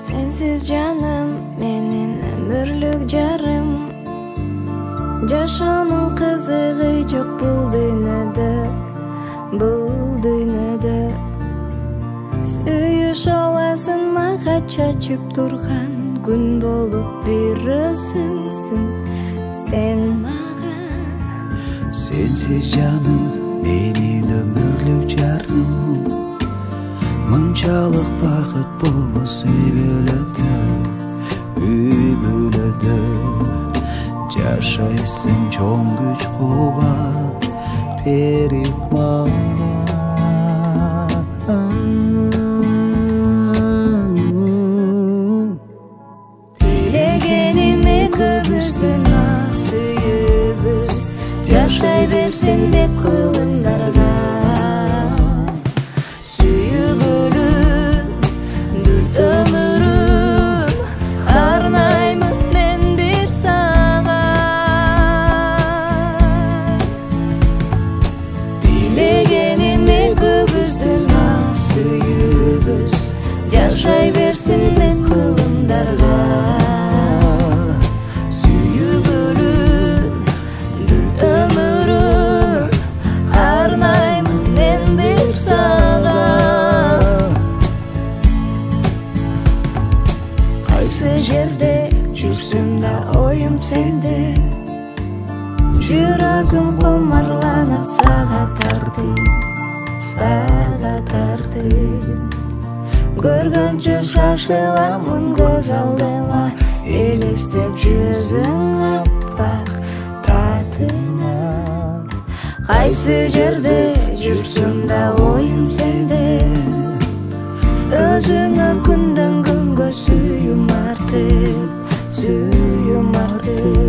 Sensiz canım menin ömürlük jarım. Жашоонун кызыгы жок бул дүйнөдө. Сүйүш аласың мага чачып турган күн болуп бирөөсүңсүң сен мага. Sensiz canım menin ömürlük jarым. Мынчалык бакыт болбосо үй бөлөдө. Жашайсың чоң күч кубат берип мага. Тилегеним экөөбүздүн ак сүйүүбүз жашай берсин деп кылымдарга. Жашай берсин деп кылымдарга. Сүйүгүлүм, бүт өмүрүм арнаймын мен бир сага. Кайсы жерде жүрсүм да оюм сенде. Жүрөгүм кумарланат сага тартып. Көргөнчө шашыламын көз алдыма, элестеп жүзүң аппак татына. Кайсы жерде жүрсүм да оюм сенде. Өзүңө күндөн күнгө сүйүм артып.